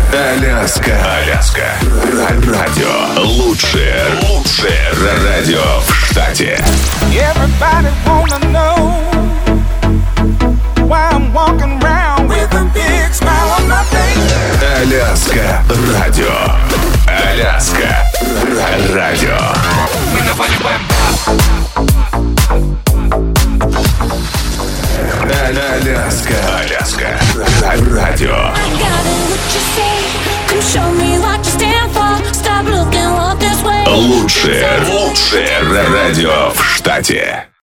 Аляска. Радио. Лучшее радио в штате. Everybody wanna know why I'm walking around with a big smile on my face. Аляска. Радио. Радио. Мы наваливаем. Аляска. Радио. I got it, what you say. Come show me what you stand for. Stop looking, walk this way. Лучшее радио в штате.